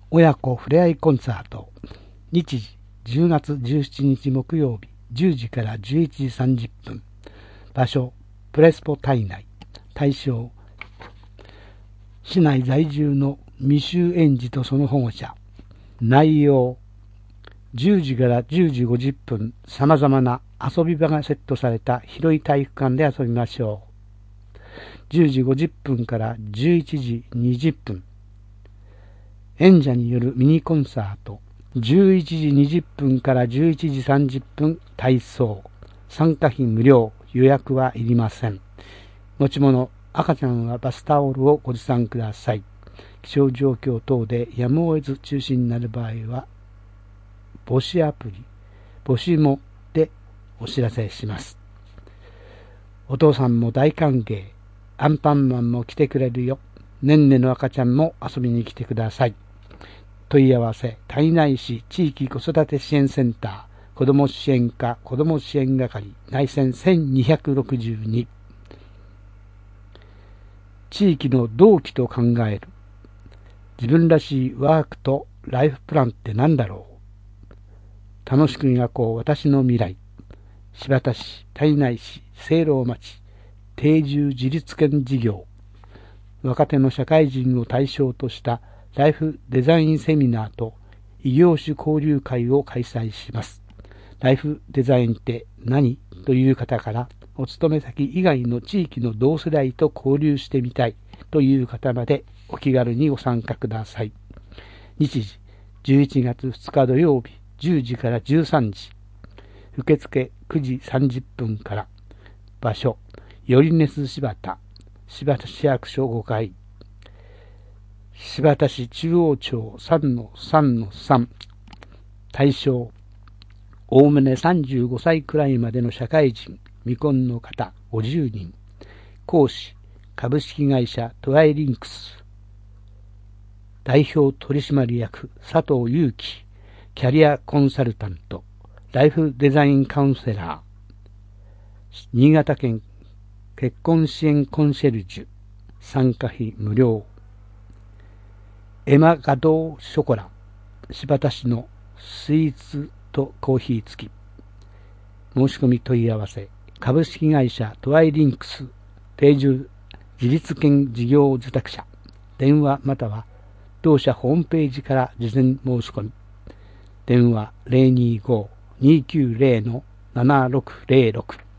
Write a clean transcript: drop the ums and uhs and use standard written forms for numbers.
親子ふれあいコンサート。日時10月17日木曜日10時から11時30分。場所プレスポ体内。対象市内在住の未就園児とその保護者。内容10時から10時50分、様々な遊び場がセットされた広い体育館で遊びましょう。10時50分から11時20分。演者によるミニコンサート。11時20分から11時30分、体操。参加費無料、予約はいりません。持ち物、赤ちゃんはバスタオルをご持参ください。気象状況等でやむを得ず中止になる場合は、母子アプリ、母子もでお知らせします。お父さんも大歓迎。アンパンマンも来てくれるよ。ねんねの赤ちゃんも遊びに来てください。問い合わせ、胎内市地域子育て支援センター、子ども支援課子ども支援係、内線1262。地域の同期と考える。自分らしいワークとライフプランって何だろう。楽しく描こう私の未来。新発田市、胎内市、聖籠町、定住自立権事業。若手の社会人を対象としたライフデザインセミナーと異業種交流会を開催します。ライフデザインって何という方から、お勤め先以外の地域の同世代と交流してみたいという方までお気軽にご参加ください。日時11月2日土曜日10時から13時。受付9時30分から。場所よりねす新発田、新発田市役所5階。新発田市中央町 3-3-3。対象おおむね35歳くらいまでの社会人、未婚の方50人。講師株式会社トワイリンクス代表取締役佐藤祐樹、キャリアコンサルタント、ライフデザインカウンセラー。新潟県結婚支援コンシェルジュ。参加費無料。エマガドーショコラ、新発田市のスイーツとコーヒー付き。申し込み問い合わせ、株式会社トワイリンクス定住自立権事業受託者。電話または同社ホームページから事前申し込み。電話 025-290-7606。